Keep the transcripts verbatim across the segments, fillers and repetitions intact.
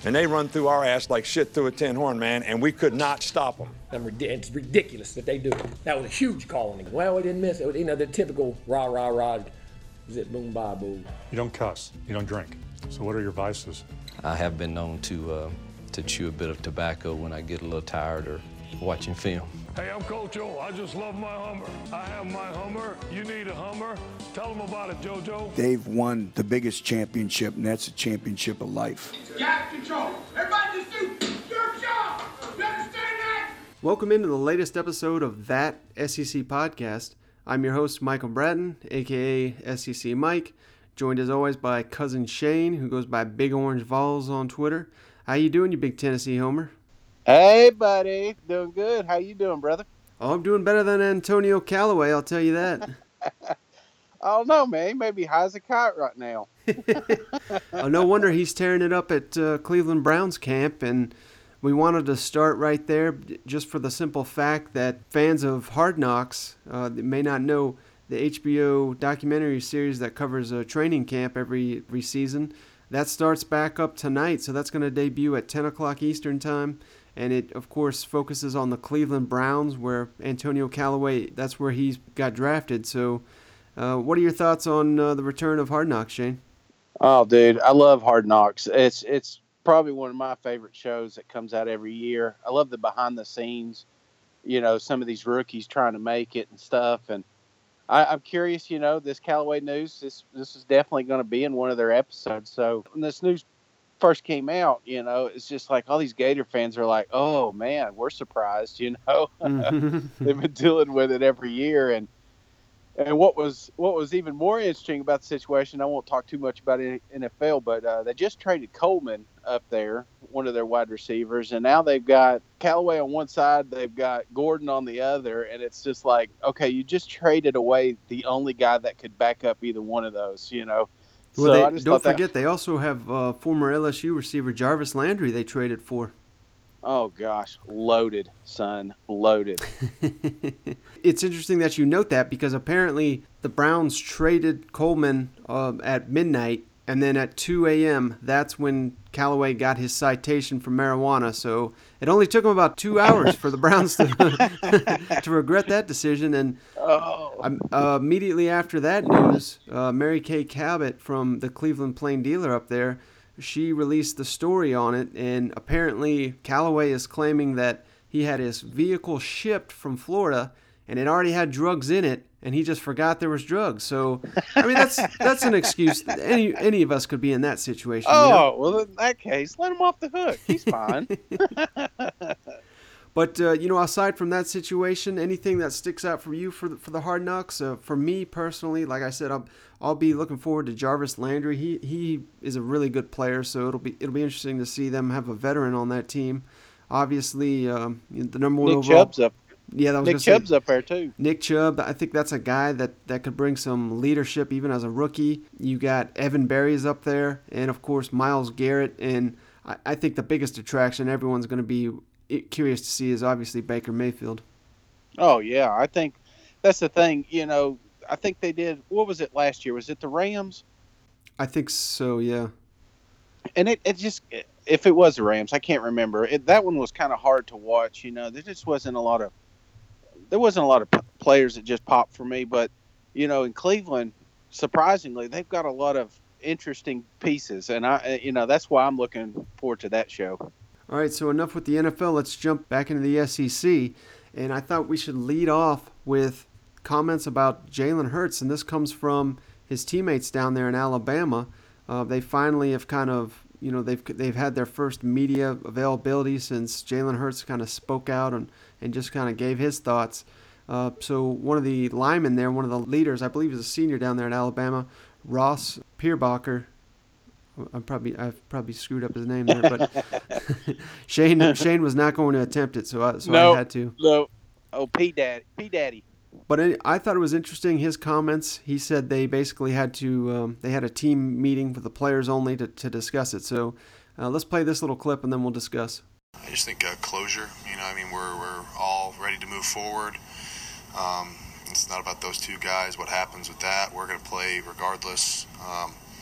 and they run through our ass like shit through a tin horn, man, and we could not stop them. It's ridiculous that they do it. That was a huge call. Well, we didn't miss it. You know, the typical rah, rah, rah, zip, boom, bye, boo. You don't cuss. You don't drink. So what are your vices? I have been known to uh, to chew a bit of tobacco when I get a little tired or watching film. Hey, I'm Coach O. I just love my Hummer. I have my Hummer. You need a Hummer. Tell them about it, JoJo. They've won the biggest championship, and that's a championship of life. Gas control. Everybody just do your job. You understand that? Welcome into the latest episode of That S E C Podcast. I'm your host, Michael Bratton, a k a. S E C Mike, joined as always by cousin Shane, who goes by Big Orange Vols on Twitter. How you doing, you big Tennessee homer? Hey, buddy. Doing good. How you doing, brother? Oh, I'm doing better than Antonio Callaway, I'll tell you that. I don't know, man. He may be high as a kite right now. Oh, no wonder he's tearing it up at uh, Cleveland Browns camp, and we wanted to start right there just for the simple fact that fans of Hard Knocks uh, may not know the H B O documentary series that covers a training camp every, every season. That starts back up tonight, so that's going to debut at ten o'clock Eastern Time. And it, of course, focuses on the Cleveland Browns, where Antonio Callaway, that's where he got drafted. So uh, what are your thoughts on uh, the return of Hard Knocks, Shane? Oh, dude, I love Hard Knocks. It's it's probably one of my favorite shows that comes out every year. I love the behind the scenes, you know, some of these rookies trying to make it and stuff. And I, I'm curious, you know, this Callaway news, this, this is definitely going to be in one of their episodes. So when this news first came out, you know, it's just like all these Gator fans are like, oh man, we're surprised, you know. Mm-hmm. They've been dealing with it every year. And and what was what was even more interesting about the situation, I won't talk too much about N F L, but uh, they just traded Coleman up there, one of their wide receivers, and now they've got Callaway on one side, they've got Gordon on the other, and it's just like, okay, you just traded away the only guy that could back up either one of those, you know. Well, so they, I just don't forget, that, they also have uh, former L S U receiver Jarvis Landry they traded for. Oh, gosh. Loaded, son. Loaded. It's interesting that you note that because apparently the Browns traded Coleman uh, at midnight, and then at two a.m., that's when Callaway got his citation for marijuana. So it only took him about two hours for the Browns to, to regret that decision. And oh. uh, immediately after that news, uh, Mary Kay Cabot from the Cleveland Plain Dealer up there, she released the story on it, and apparently Callaway is claiming that he had his vehicle shipped from Florida, and it already had drugs in it, and he just forgot there was drugs. So, I mean, that's that's an excuse. Any any of us could be in that situation. Oh, you know? Well, in that case, let him off the hook. He's fine. But, uh, you know, aside from that situation, anything that sticks out for you for the, for the Hard Knocks? Uh, for me personally, like I said, I'll, I'll be looking forward to Jarvis Landry. He he is a really good player, so it'll be it'll be interesting to see them have a veteran on that team. Obviously, um, the number one Nick overall. Chubb's up. Yeah, that was Nick gonna Chubb's say, up there too. Nick Chubb, I think that's a guy that, that could bring some leadership even as a rookie. You got Evan Berry's up there, and of course Myles Garrett. And I, I think the biggest attraction everyone's going to be curious to see is obviously Baker Mayfield. Oh yeah, I think that's the thing. You know, I think they did. What was it last year? Was it the Rams? I think so. Yeah. And it, it just, if it was the Rams, I can't remember. It, that one was kind of hard to watch. You know, there just wasn't a lot of there wasn't a lot of p- players that just popped for me. But you know, in Cleveland, surprisingly, they've got a lot of interesting pieces, and I, you know, that's why I'm looking forward to that show. All right, so enough with the N F L. Let's jump back into the S E C. And I thought we should lead off with comments about Jalen Hurts, and this comes from his teammates down there in Alabama. Uh, they finally have kind of, you know, they've they've had their first media availability since Jalen Hurts kind of spoke out and, and just kind of gave his thoughts. Uh, so one of the linemen there, one of the leaders, I believe is a senior down there in Alabama, Ross Pierbacher. I'm probably I've probably screwed up his name there, but Shane Shane was not going to attempt it, so I so no, I had to. No, oh P Daddy, P Daddy. But I thought it was interesting his comments. He said they basically had to um, they had a team meeting with the players only to, to discuss it. So uh, let's play this little clip and then we'll discuss. I just think uh, closure. You know, I mean, we're we're all ready to move forward. Um, it's not about those two guys. What happens with that? We're going to play regardless. Um,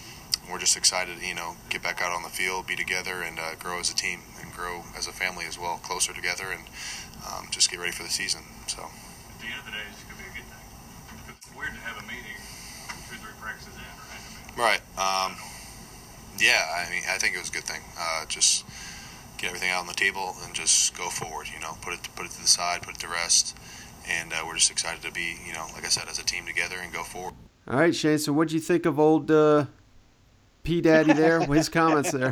we're just excited to, you know, get back out on the field, be together, and uh, grow as a team and grow as a family as well, closer together, and um, just get ready for the season. So. At the end of the day, it's going to be a good thing. It's weird to have a meeting two or three practices in, right? Right. Um, yeah, I mean, I think it was a good thing. Uh, just get everything out on the table and just go forward. You know, put it put it to the side, put it to rest, and uh, we're just excited to be, you know, like I said, as a team together and go forward. All right, Shane. So, what'd you think of old uh, P Daddy there? His comments there.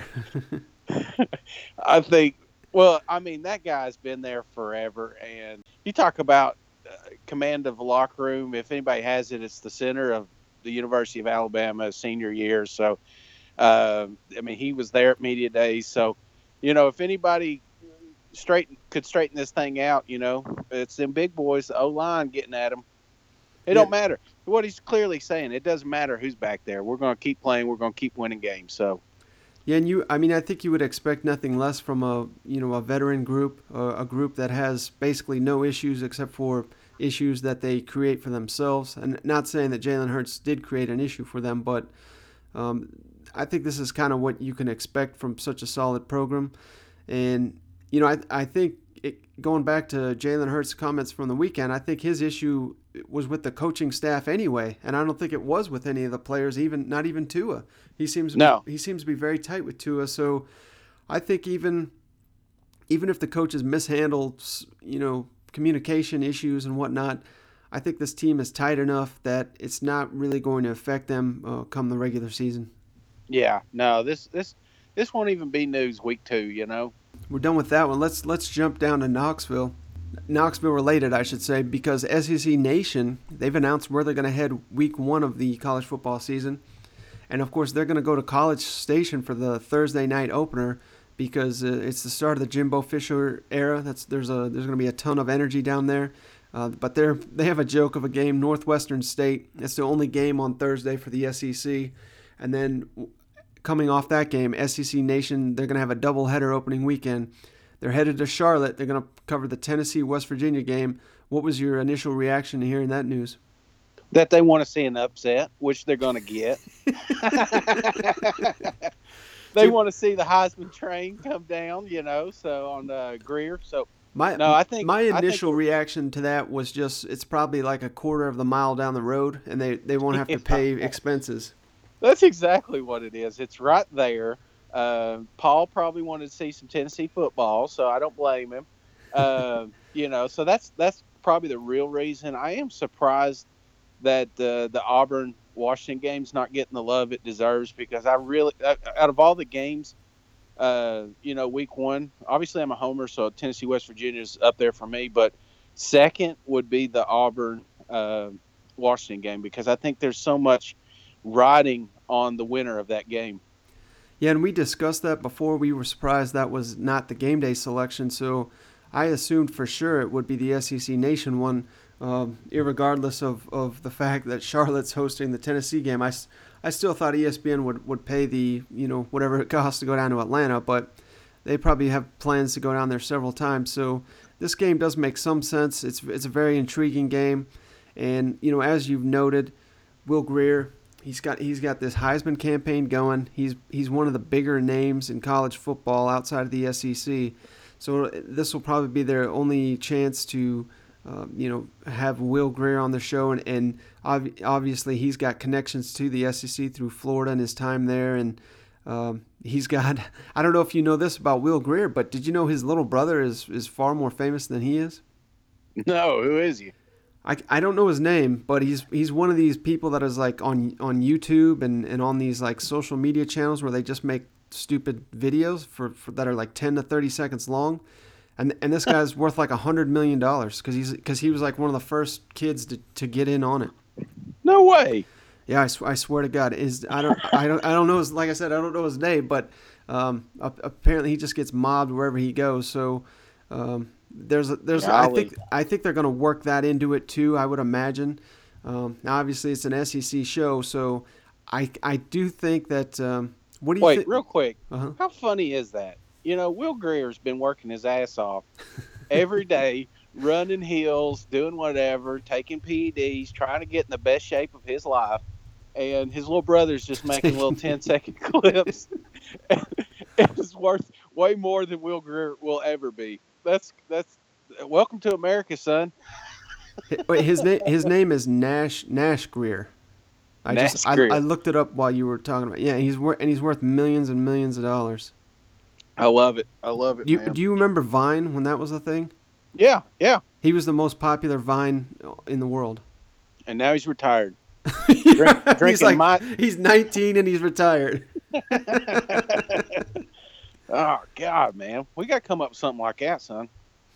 I think. Well, I mean, that guy's been there forever, and you talk about uh, command of the locker room. If anybody has it, it's the center of the University of Alabama senior year. So, uh, I mean, he was there at media days. So, you know, if anybody straighten could straighten this thing out, you know, it's them big boys, the O-line getting at him. It yeah. don't matter. What he's clearly saying, it doesn't matter who's back there. We're going to keep playing. We're going to keep winning games. So. Yeah, and you, I mean, I think you would expect nothing less from a, you know, a veteran group, uh, a group that has basically no issues except for issues that they create for themselves. And not saying that Jalen Hurts did create an issue for them, but um, I think this is kind of what you can expect from such a solid program. And, you know, I, I think it, going back to Jalen Hurts' comments from the weekend, I think his issue was with the coaching staff anyway, and I don't think it was with any of the players, even not even Tua. He seems to no. be, he seems to be very tight with Tua. So I think even even if the coaches mishandled, you know, communication issues and whatnot, I think this team is tight enough that it's not really going to affect them uh, come the regular season. Yeah, no, this this this won't even be news week two. You know, we're done with that one. Let's let's jump down to Knoxville. Knoxville related, I should say, because S E C Nation, they've announced where they're going to head week one of the college football season. And, of course, they're going to go to College Station for the Thursday night opener because uh, it's the start of the Jimbo Fisher era. That's There's a there's going to be a ton of energy down there. Uh, but they're they have a joke of a game, Northwestern State. It's the only game on Thursday for the S E C. And then coming off that game, S E C Nation, they're going to have a doubleheader opening weekend. They're headed to Charlotte. They're going to cover the Tennessee-West Virginia game. What was your initial reaction to hearing that news? That they want to see an upset, which they're going to get. They want to see the Heisman train come down, you know, so on uh, Greer. So my no, I think my initial I think, reaction to that was just it's probably like a quarter of the mile down the road, and they, they won't have to pay expenses. That's exactly what it is. It's right there. Uh, Paul probably wanted to see some Tennessee football, so I don't blame him. Uh, you know, so that's that's probably the real reason. I am surprised that uh, the Auburn Washington game's not getting the love it deserves because I really, out of all the games, uh, you know, week one, obviously I'm a homer, so Tennessee West Virginia is up there for me. But second would be the Auburn uh, Washington game because I think there's so much riding on the winner of that game. Yeah, and we discussed that before. We were surprised that was not the game day selection, so I assumed for sure it would be the S E C Nation one, um, irregardless of, of the fact that Charlotte's hosting the Tennessee game. I, I still thought E S P N would, would pay the, you know, whatever it costs to go down to Atlanta, but they probably have plans to go down there several times. So this game does make some sense. It's it's a very intriguing game, and you know, as you've noted, Will Grier. He's got he's got this Heisman campaign going. He's he's one of the bigger names in college football outside of the S E C. So this will probably be their only chance to, uh, you know, have Will Grier on the show. And, and ob- obviously he's got connections to the S E C through Florida and his time there. And um, he's got, I don't know if you know this about Will Grier, but did you know his little brother is, is far more famous than he is? No, who is he? I, I don't know his name, but he's he's one of these people that is like on on YouTube and, and on these like social media channels where they just make stupid videos for, for that are like ten to thirty seconds long, and and this guy's worth like a hundred million dollars because he's because he was like one of the first kids to, to get in on it. No way. Yeah, I, sw- I swear to God, is I don't I don't I don't know his, like I said, I don't know his name, but um apparently he just gets mobbed wherever he goes. So um. There's, a, there's. I think, I think they're going to work that into it too. I would imagine. Um, now, obviously, it's an S E C show, so I, I do think that. Um, what do you wait? Th- real quick. Uh-huh. How funny is that? You know, Will Grier's been working his ass off every day, running hills, doing whatever, taking P E Ds, trying to get in the best shape of his life, and his little brother's just making little ten second clips. And it's worth way more than Will Greer will ever be. That's that's welcome to America, son. Wait, his name his name is Nash Nash Greer. I Nash just I, Greer. I looked it up while you were talking about. Yeah, he's worth and he's worth millions and millions of dollars. I love it. I love it. Do you, man. do you remember Vine when that was a thing? Yeah, yeah. He was the most popular Vine in the world. And now he's retired. Drink, drinking he's like my... he's nineteen and he's retired. Oh God, man, we got to come up with something like that, son.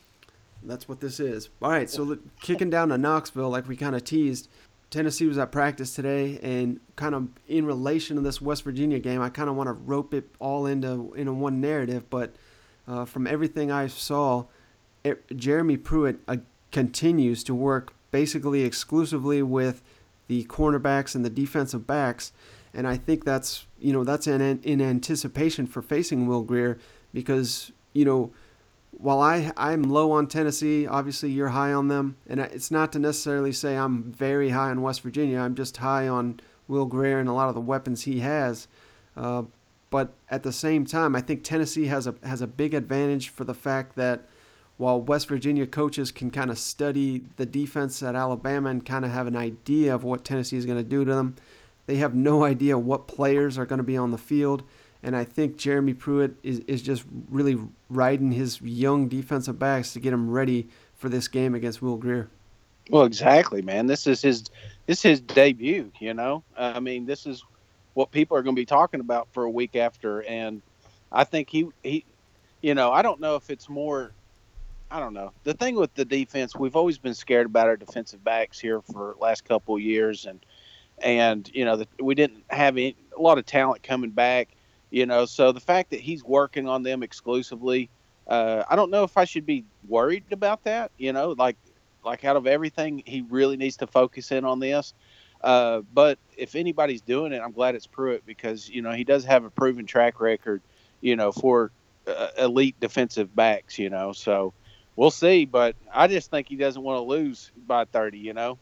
That's what this is. All right, so look, kicking down to Knoxville, like we kind of teased, Tennessee was at practice today, and kind of in relation to this West Virginia game, I kind of want to rope it all into into one narrative. But uh, from everything I saw, it, Jeremy Pruitt uh, continues to work basically exclusively with the cornerbacks and the defensive backs, and I think that's you know that's in in anticipation for facing Will Greer, because you know. While I, I'm low on Tennessee, obviously you're high on them. And it's not to necessarily say I'm very high on West Virginia. I'm just high on Will Greer and a lot of the weapons he has. Uh, but at the same time, I think Tennessee has a has a big advantage for the fact that while West Virginia coaches can kind of study the defense at Alabama and kind of have an idea of what Tennessee is going to do to them, they have no idea what players are going to be on the field. And I think Jeremy Pruitt is, is just really riding his young defensive backs to get them ready for this game against Will Greer. Well, exactly, man. This is his this is his debut, you know. Uh, I mean, this is what people are going to be talking about for a week after. And I think he, he, you know, I don't know if it's more, I don't know. The thing with the defense, we've always been scared about our defensive backs here for the last couple of years. And, and you know, the, we didn't have any, a lot of talent coming back. You know, so the fact that he's working on them exclusively, uh, I don't know if I should be worried about that. You know, like like out of everything, he really needs to focus in on this. Uh, but if anybody's doing it, I'm glad it's Pruitt, because, you know, he does have a proven track record, you know, for uh, elite defensive backs, you know. So we'll see. But I just think he doesn't want to lose by thirty, you know.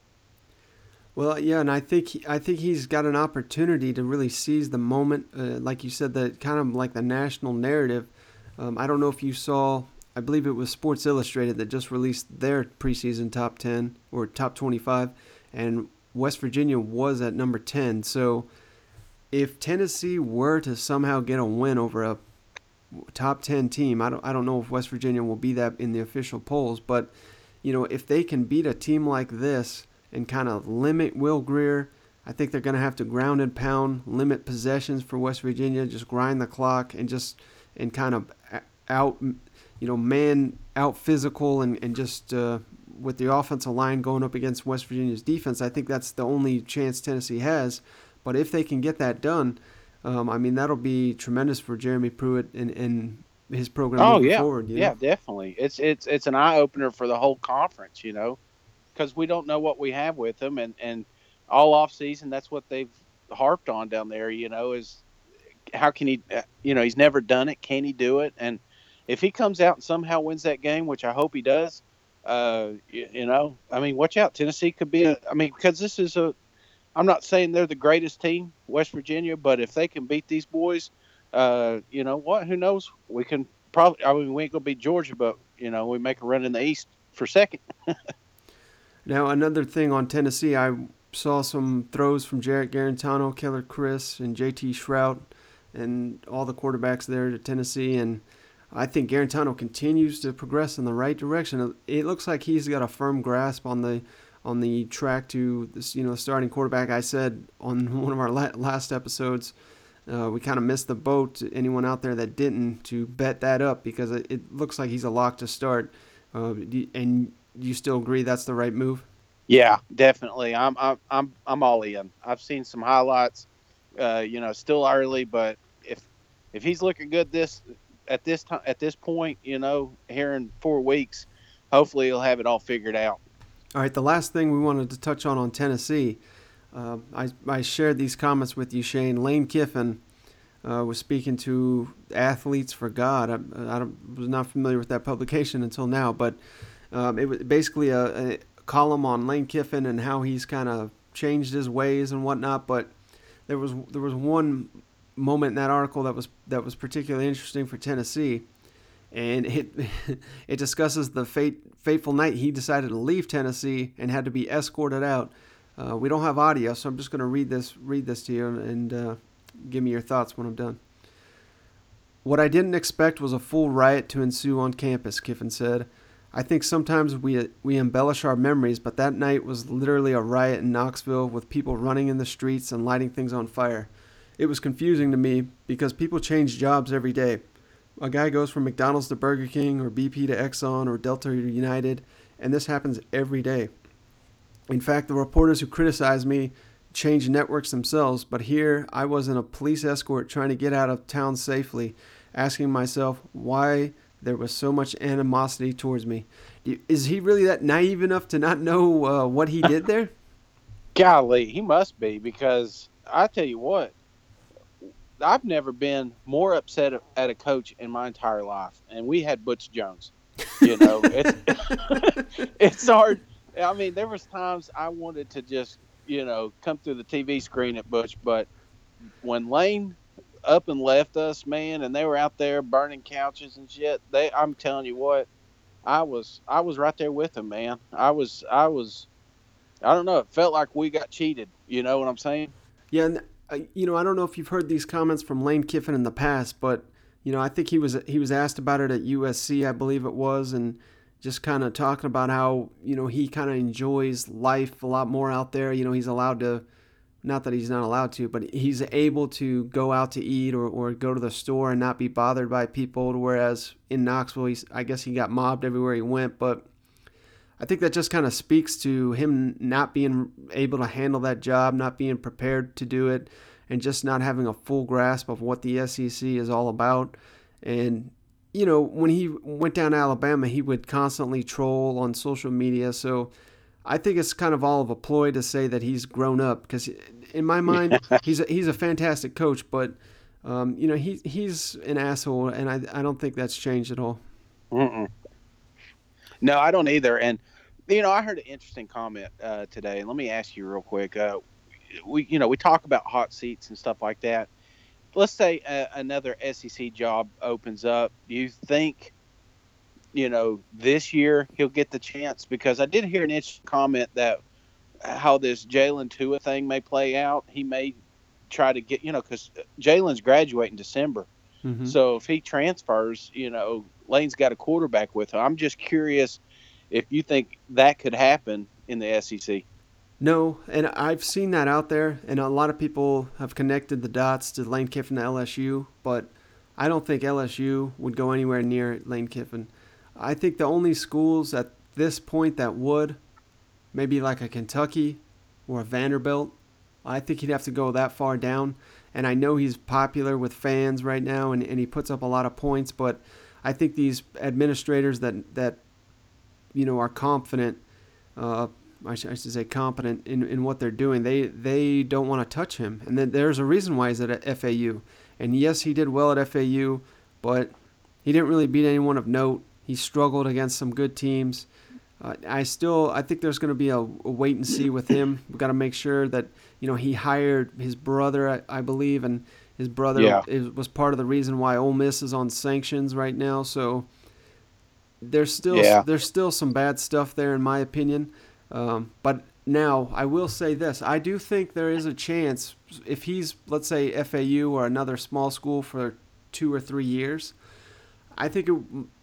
Well, yeah, and I think he, I think he's got an opportunity to really seize the moment, uh, like you said, the kind of like the national narrative. Um, I don't know if you saw, I believe it was Sports Illustrated that just released their preseason top ten or top twenty-five, and West Virginia was at number ten. So if Tennessee were to somehow get a win over a top ten team, I don't I don't know if West Virginia will be that in the official polls, but you know, if they can beat a team like this and kind of limit Will Greer, I think they're going to have to ground and pound, limit possessions for West Virginia, just grind the clock and just and kind of out, you know, man out physical and and just uh, with the offensive line going up against West Virginia's defense. I think that's the only chance Tennessee has. But if they can get that done, um, I mean, that'll be tremendous for Jeremy Pruitt and, and his program oh, moving yeah. forward. You yeah, know? definitely. It's it's it's an eye opener for the whole conference, you know. Because we don't know what we have with him, and, and all off season, that's what they've harped on down there. You know, is how can he? You know, he's never done it. Can he do it? And if he comes out and somehow wins that game, which I hope he does, uh, you, you know, I mean, watch out. Tennessee could be. A, I mean, because this is a. I'm not saying they're the greatest team, West Virginia, but if they can beat these boys, uh, you know what? Who knows? We can probably. I mean, we ain't gonna beat Georgia, but you know, we make a run in the East for second. Now, another thing on Tennessee, I saw some throws from Jarrett Garantano, Keller Chris, and J T Shrout, and all the quarterbacks there to Tennessee. And I think Garantano continues to progress in the right direction. It looks like he's got a firm grasp on the on the track to this, you know, starting quarterback. I said on one of our last episodes, uh, we kind of missed the boat. Anyone out there that didn't, to bet that up, because it, it looks like he's a lock to start. Uh, and you still agree that's the right move? Yeah, definitely. I'm I'm I'm I'm all in. I've seen some highlights. Uh, you know, still early, but if if he's looking good this at this time at this point, you know, here in four weeks, hopefully he'll have it all figured out. All right, the last thing we wanted to touch on on Tennessee, uh, I I shared these comments with you, Shane. Lane Kiffin uh, was speaking to Athletes for God. I, I was not familiar with that publication until now, but um, it was basically a, a column on Lane Kiffin and how he's kind of changed his ways and whatnot. But there was there was one moment in that article that was that was particularly interesting for Tennessee, and it it discusses the fate, fateful night he decided to leave Tennessee and had to be escorted out. Uh, we don't have audio, so I'm just going to read this read this to you and uh, give me your thoughts when I'm done. What I didn't expect was a full riot to ensue on campus, Kiffin said. I think sometimes we we embellish our memories, but that night was literally a riot in Knoxville with people running in the streets and lighting things on fire. It was confusing to me because people change jobs every day. A guy goes from McDonald's to Burger King or B P to Exxon or Delta to United, and this happens every day. In fact, the reporters who criticize me change networks themselves, but here I was in a police escort trying to get out of town safely, asking myself why there was so much animosity towards me. Is he really that naive enough to not know uh, what he did there? Golly, he must be, because I tell you what, I've never been more upset at a coach in my entire life, and we had Butch Jones. You know, it's, it's hard. I mean, there was times I wanted to just, you know, come through the T V screen at Butch, but when Lane up and left us, man, and they were out there burning couches and shit, they, I'm telling you what, I was, I was right there with them, man. I was, I was, I don't know. It felt like we got cheated. You know what I'm saying? Yeah. And, uh, you know, I don't know if you've heard these comments from Lane Kiffin in the past, but, you know, I think he was, he was asked about it at U S C, I believe it was, and just kind of talking about how, you know, he kind of enjoys life a lot more out there. You know, he's allowed to, not that he's not allowed to, but he's able to go out to eat or, or go to the store and not be bothered by people, whereas in Knoxville, he's, I guess he got mobbed everywhere he went. But I think that just kind of speaks to him not being able to handle that job, not being prepared to do it, and just not having a full grasp of what the S E C is all about. And, you know, when he went down to Alabama, he would constantly troll on social media. So I think it's kind of all of a ploy to say that he's grown up, because in my mind, he's a, he's a fantastic coach, but um, you know, he he's an asshole, and I I don't think that's changed at all. Mm-mm. No, I don't either. And you know, I heard an interesting comment uh, today, and let me ask you real quick. Uh, we you know we talk about hot seats and stuff like that. Let's say uh, another S E C job opens up. Do you think, you know, this year he'll get the chance? Because I did hear an interesting comment that how this Jalen Tua thing may play out. He may try to get, you know, because Jalen's graduating December. Mm-hmm. So if he transfers, you know, Lane's got a quarterback with him. I'm just curious if you think that could happen in the S E C. No, and I've seen that out there, and a lot of people have connected the dots to Lane Kiffin to L S U, but I don't think L S U would go anywhere near Lane Kiffin. I think the only schools at this point that would, maybe like a Kentucky or a Vanderbilt, I think he'd have to go that far down. And I know he's popular with fans right now, and, and he puts up a lot of points, but I think these administrators that, that you know, are confident, uh, I should, I should say competent in, in what they're doing, they they don't want to touch him. And then there's a reason why he's at F A U. And yes, he did well at F A U, but he didn't really beat anyone of note. He struggled against some good teams. Uh, I still, I think there's going to be a, a wait and see with him. We've got to make sure that, you know, he hired his brother, I, I believe, and his brother yeah. is, was part of the reason why Ole Miss is on sanctions right now. So there's still yeah. there's still some bad stuff there, in my opinion. Um, but now I will say this: I do think there is a chance if he's, let's say, F A U or another small school for two or three years. I think it,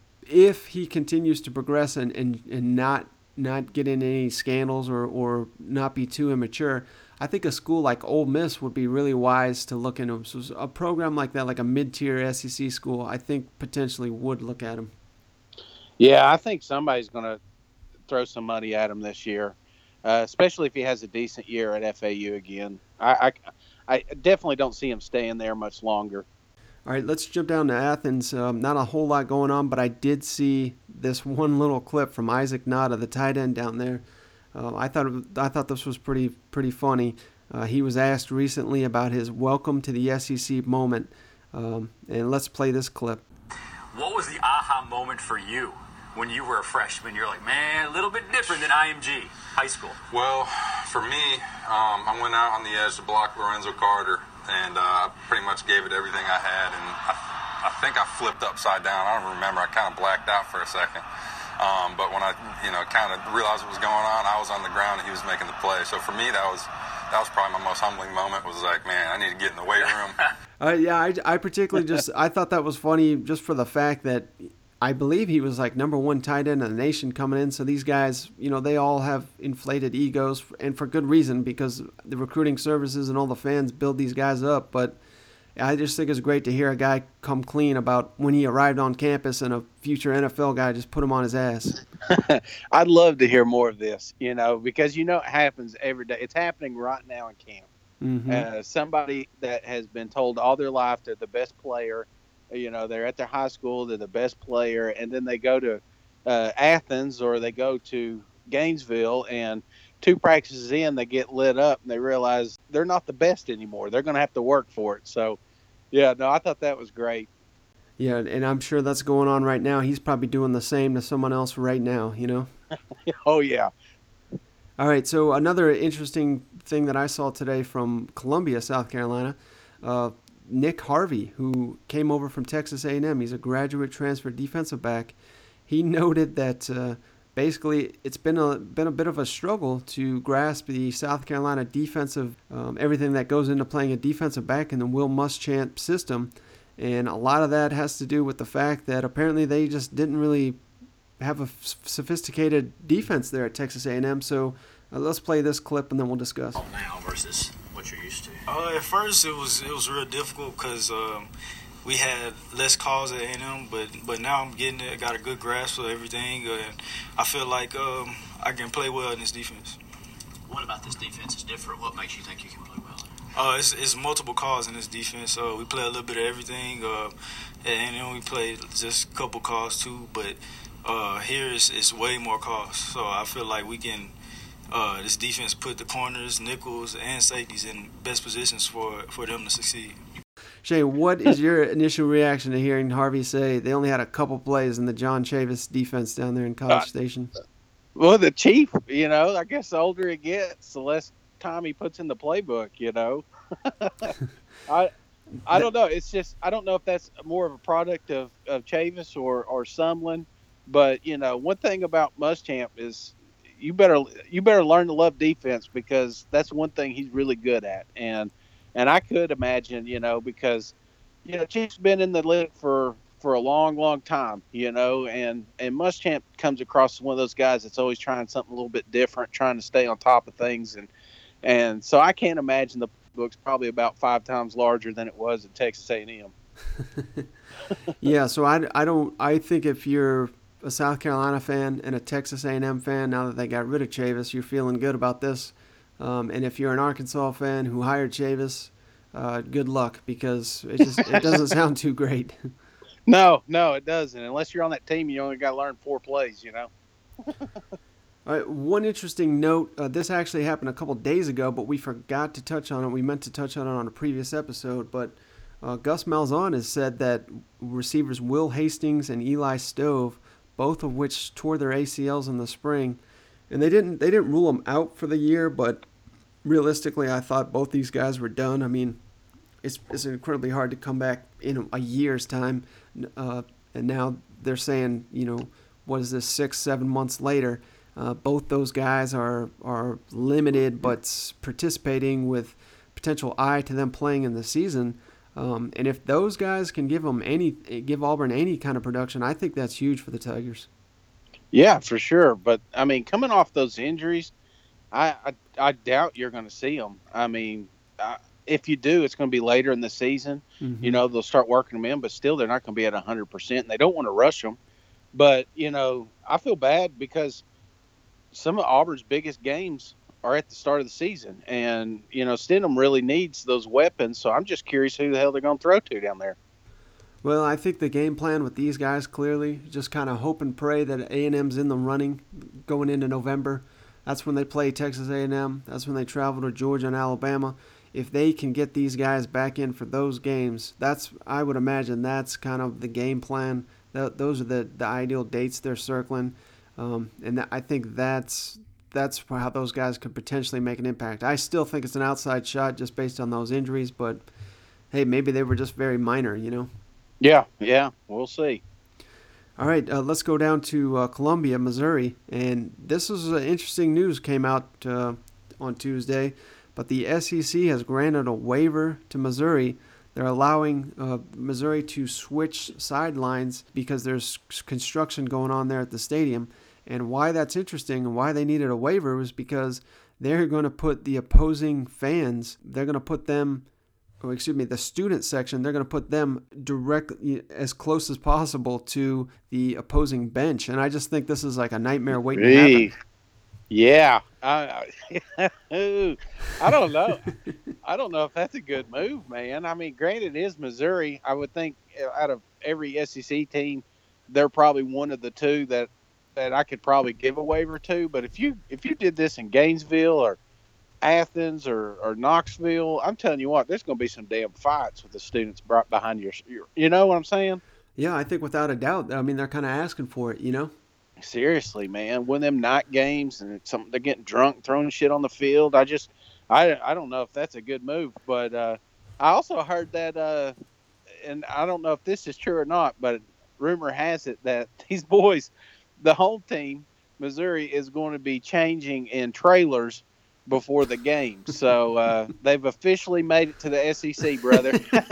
if he continues to progress and, and, and not not get in any scandals or, or not be too immature, I think a school like Ole Miss would be really wise to look into him. So a program like that, like a mid-tier S E C school, I think potentially would look at him. Yeah, I think somebody's going to throw some money at him this year, uh, especially if he has a decent year at F A U again. I, I, I definitely don't see him staying there much longer. All right, let's jump down to Athens. Um, not a whole lot going on, but I did see this one little clip from Isaac Nada, the tight end down there. Uh, I thought I thought this was pretty pretty funny. Uh, he was asked recently about his welcome to the S E C moment, um, and let's play this clip. What was the aha moment for you when you were a freshman? You're like, man, a little bit different than I M G high school. Well, for me, um, I went out on the edge to block Lorenzo Carter, and uh, I pretty much gave it everything I had, and I, I think I flipped upside down. I don't remember. I kind of blacked out for a second. Um, but when I, you know, kind of realized what was going on, I was on the ground and he was making the play. So for me, that was that was probably my most humbling moment. Was like, man, I need to get in the weight room. Uh, yeah, I, I particularly just I thought that was funny just for the fact that I believe he was like number one tight end in the nation coming in. So these guys, you know, they all have inflated egos, and for good reason, because the recruiting services and all the fans build these guys up. But I just think it's great to hear a guy come clean about when he arrived on campus and a future N F L guy just put him on his ass. I'd love to hear more of this, you know, because you know it happens every day. It's happening right now in camp. Mm-hmm. Uh, somebody that has been told all their life they're the best player, you know, they're at their high school, they're the best player, and then they go to uh, Athens or they go to Gainesville, and two practices in, they get lit up and they realize they're not the best anymore. They're going to have to work for it. So, yeah, no, I thought that was great. Yeah, and I'm sure that's going on right now. He's probably doing the same to someone else right now, you know? Oh, yeah. All right, so another interesting thing that I saw today from Columbia, South Carolina, uh, Nick Harvey, who came over from Texas A and M. He's a graduate transfer defensive back. He noted that uh, basically it's been a been a bit of a struggle to grasp the South Carolina defensive, um, everything that goes into playing a defensive back in the Will Muschamp system. And a lot of that has to do with the fact that apparently they just didn't really have a sophisticated defense there at Texas A and M. So uh, let's play this clip and then we'll discuss. Now versus what you're used to. Uh, at first, it was it was real difficult because um, we had less calls at A and M, but but now I'm getting it. I got a good grasp of everything, uh, and I feel like um, I can play well in this defense. What about this defense is different? What makes you think you can play well? Uh, it's, it's multiple calls in this defense. Uh, we play a little bit of everything, uh, and then we play just a couple calls too. But uh, here it's, it's way more calls. So I feel like we can. Uh, this defense put the corners, nickels, and safeties in best positions for, for them to succeed. Shay, what is your initial reaction to hearing Harvey say they only had a couple plays in the John Chavis defense down there in College uh, Station? Well, the chief, you know, I guess the older he gets, the less time he puts in the playbook, you know. I I don't know. It's just I don't know if that's more of a product of, of Chavis or, or Sumlin. But, you know, one thing about Muschamp is you better you better learn to love defense, because that's one thing he's really good at. And and I could imagine, you know, because, you know, Chief's been in the league for, for a long, long time, you know, and, and Muschamp comes across as one of those guys that's always trying something a little bit different, trying to stay on top of things. And, and so I can't imagine the book's probably about five times larger than it was at Texas A and M. Yeah, so I, I don't I think if you're a South Carolina fan and a Texas A and M fan, now that they got rid of Chavis, you're feeling good about this. Um, and if you're an Arkansas fan who hired Chavis, uh, good luck, because it just it doesn't sound too great. No, no, it doesn't. Unless you're on that team, you only got to learn four plays, you know. All right, one interesting note, uh, this actually happened a couple days ago, but we forgot to touch on it. We meant to touch on it on a previous episode, but uh, Gus Malzahn has said that receivers Will Hastings and Eli Stove, both of which tore their A C Ls in the spring, and they didn't they didn't rule them out for the year, but realistically, I thought both these guys were done. I mean, it's it's incredibly hard to come back in a year's time, uh, and now they're saying, you know, what is this, six, seven months later? Uh, both those guys are are limited, but participating with potential eye to them playing in the season. Um, and if those guys can give them any, give Auburn any kind of production, I think that's huge for the Tigers. Yeah, for sure. But I mean, coming off those injuries, I I, I doubt you're going to see them. I mean, I, if you do, it's going to be later in the season. Mm-hmm. You know, they'll start working them in, but still, they're not going to be at one hundred percent. And they don't want to rush them. But you know, I feel bad because some of Auburn's biggest games are at the start of the season. And, you know, Stidham really needs those weapons. So I'm just curious who the hell they're going to throw to down there. Well, I think the game plan with these guys clearly just kind of hope and pray that A and M's in the running going into November. That's when they play Texas A and M. That's when they travel to Georgia and Alabama. If they can get these guys back in for those games, that's I would imagine that's kind of the game plan th- those are the, the ideal dates they're circling. Um, and th- I think that's that's how those guys could potentially make an impact. I still think it's an outside shot just based on those injuries, but hey, maybe they were just very minor, you know? Yeah, yeah, we'll see. All right, uh, let's go down to uh, Columbia, Missouri. And this is uh, interesting news came out uh, on Tuesday, but the S E C has granted a waiver to Missouri. They're allowing uh, Missouri to switch sidelines because there's construction going on there at the stadium. And why that's interesting and why they needed a waiver was because they're going to put the opposing fans, they're going to put them, or excuse me, the student section, they're going to put them directly as close as possible to the opposing bench. And I just think this is like a nightmare waiting to happen. Yeah, I, I don't know. I don't know if that's a good move, man. I mean, granted, it is Missouri. I would think out of every S E C team, they're probably one of the two that, that I could probably give a waiver to. But if you if you did this in Gainesville or Athens or, or Knoxville, I'm telling you what, there's going to be some damn fights with the students brought behind your, your. You know what I'm saying? Yeah, I think without a doubt. I mean, they're kind of asking for it, you know? Seriously, man, when them night games and it's some they're getting drunk, throwing shit on the field. I just, I, I don't know if that's a good move, but uh, I also heard that, uh, and I don't know if this is true or not, but rumor has it that these boys, the home team, Missouri, is going to be changing in trailers before the game. So uh, they've officially made it to the S E C, brother.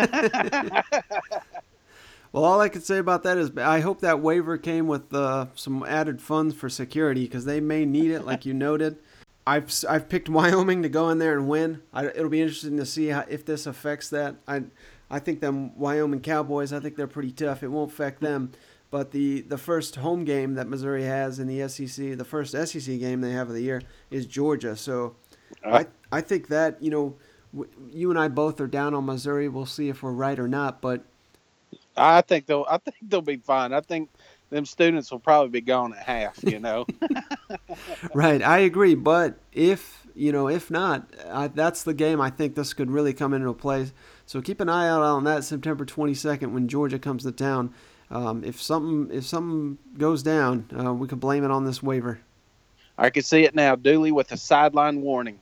Well, all I can say about that is I hope that waiver came with uh, some added funds for security because they may need it, like you noted. I've I've picked Wyoming to go in there and win. I, it'll be interesting to see how, if this affects that. I I think them Wyoming Cowboys, I think they're pretty tough. It won't affect them. But the, the first home game that Missouri has in the S E C, the first S E C game they have of the year, is Georgia. So I I think that, you know, w- you and I both are down on Missouri. We'll see if we're right or not, but I think they'll. I think they'll be fine. I think them students will probably be gone at half. You know. Right, I agree. But if you know, if not, I, that's the game. I think this could really come into play. So keep an eye out on that September twenty-second when Georgia comes to town. Um, if something if something goes down, uh, we could blame it on this waiver. I can see it now. Dooley with a sideline warning.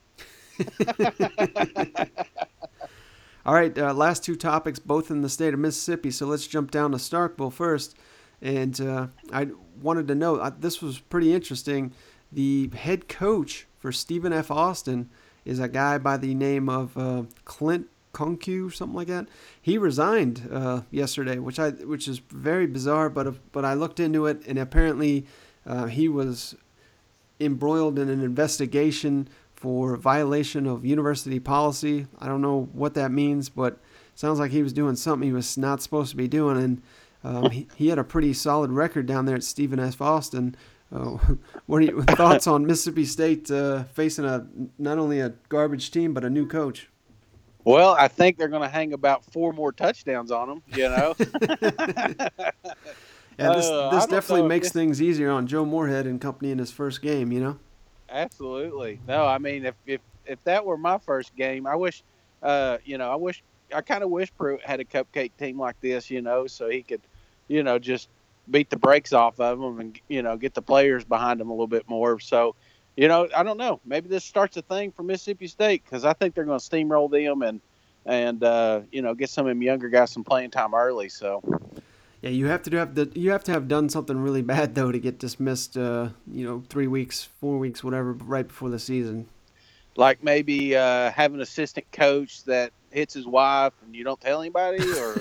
All right, uh, last two topics, both in the state of Mississippi. So let's jump down to Starkville first. And uh, I wanted to know, uh, this was pretty interesting. The head coach for Stephen F. Austin is a guy by the name of uh, Clint Conque, something like that. He resigned uh, yesterday, which I which is very bizarre. But uh, but I looked into it, and apparently uh, he was embroiled in an investigation for violation of university policy. I don't know what that means, but it sounds like he was doing something he was not supposed to be doing. And um, he, he had a pretty solid record down there at Stephen F. Austin. Uh, what are your thoughts on Mississippi State uh, facing a not only a garbage team, but a new coach? Well, I think they're going to hang about four more touchdowns on them, you know. Yeah, this, uh, this definitely makes this... things easier on Joe Moorhead and company in his first game, you know? Absolutely. No, I mean, if if, if that were my first game, I wish, uh, you know, I wish, I kind of wish Pruitt had a cupcake team like this, you know, so he could, you know, just beat the brakes off of them and, you know, get the players behind them a little bit more. So, you know, I don't know. Maybe this starts a thing for Mississippi State because I think they're going to steamroll them and, and uh, you know, get some of them younger guys some playing time early. So, yeah, you have to have the you have to have done something really bad though to get dismissed. Uh, you know, three weeks, four weeks, whatever, right before the season. Like maybe uh, have an assistant coach that hits his wife and you don't tell anybody, or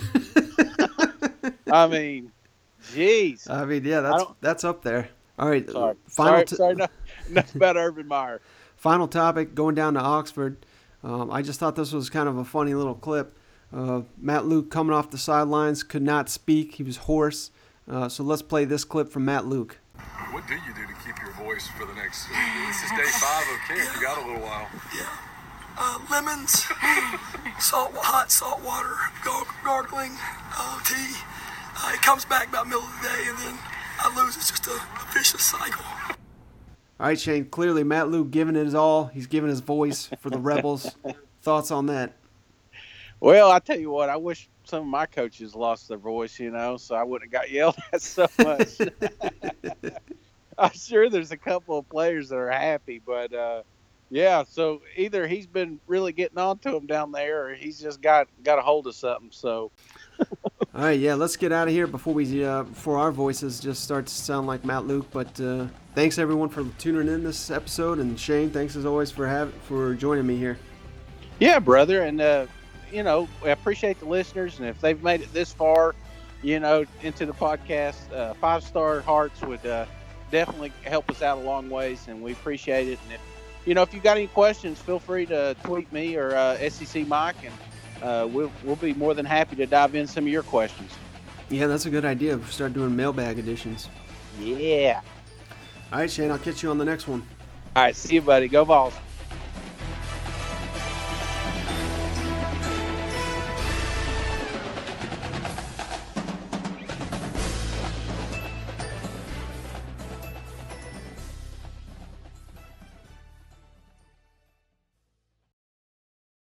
I mean, jeez. I mean, yeah, that's that's up there. All right, sorry, final sorry, t- sorry no, enough about Urban Meyer. Final topic, going down to Oxford. Um, I just thought this was kind of a funny little clip. Uh, Matt Luke coming off the sidelines, could not speak. He was hoarse. Uh, so let's play this clip from Matt Luke. What do you do to keep your voice for the next? This is day five of camp. You got a little while. Yeah. Uh, lemons, salt, hot salt water, gar- gargling, uh, tea. Uh, it comes back about middle of the day, and then I lose. It's just a, a vicious cycle. All right, Shane. Clearly, Matt Luke giving it his all. He's giving his voice for the Rebels. Thoughts on that? Well, I tell you what, I wish some of my coaches lost their voice, you know, so I wouldn't have got yelled at so much. I'm sure there's a couple of players that are happy, but uh, yeah. So either he's been really getting on to him down there, or he's just got got a hold of something. So. All right, yeah, let's get out of here before we uh, before our voices just start to sound like Matt Luke. But uh, thanks everyone for tuning in this episode, and Shane, thanks as always for have for joining me here. Yeah, brother, and uh, you know, I appreciate the listeners, and if they've made it this far, you know, into the podcast, uh, five star hearts would uh, definitely help us out a long ways, and we appreciate it. And if you know, if you got any questions, feel free to tweet me or uh, S E C Mike, and Uh, we'll, we'll be more than happy to dive in some of your questions. Yeah, that's a good idea. We'll start doing mailbag editions. Yeah. All right, Shane, I'll catch you on the next one. All right, see you, buddy. Go Vols.